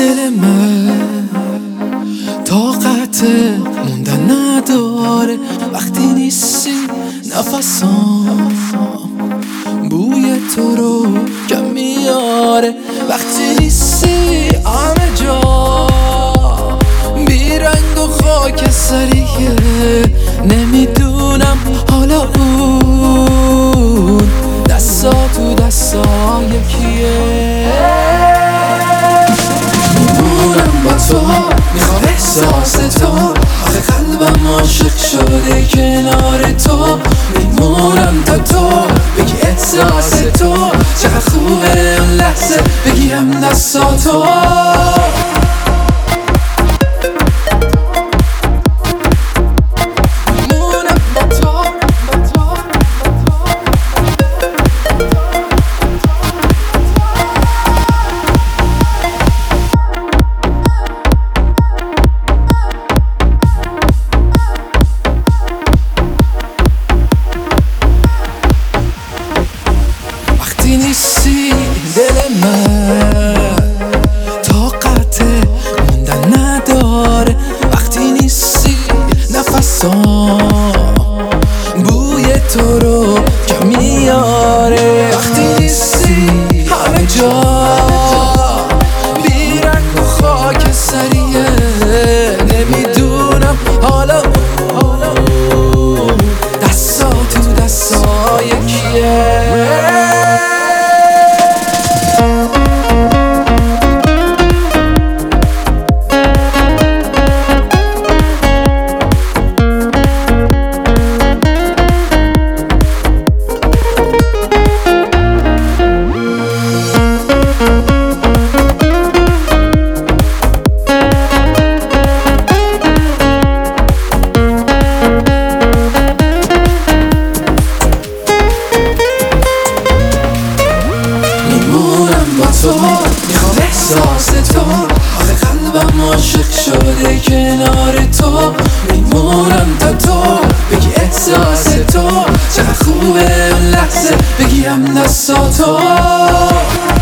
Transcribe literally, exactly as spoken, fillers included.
دل من طاقت موندن نداره وقتی نیستی. نفسام بوی تو رو کم میاره وقتی نیستی. همه جا بیرنگ و خاکستریه، نمیدونم حالا اون دستا تو دستا یکیه. میمونم با تو، میخوام احساس تو، آخه قلبم عاشق شده کنار تو. میمونم تا تو بگی احساس تو، چقدر خوبه اون لحظه بگیرم دستاتو. وقتی نیستی دل من طاقت موندن نداره وقتی نیستی. نفسام بوی تو رو کم میاره وقتی نیستی. همه جا بیرنگ و خاکستریه، نمیدونم حالا دستا تو دستا یکیه. میخوام احساس تو، آخه قلبم عاشق شده کنار تو. میمونم تا تو بگی احساس تو، چقدر خوبه اون لحظه بگیرم دستاتو.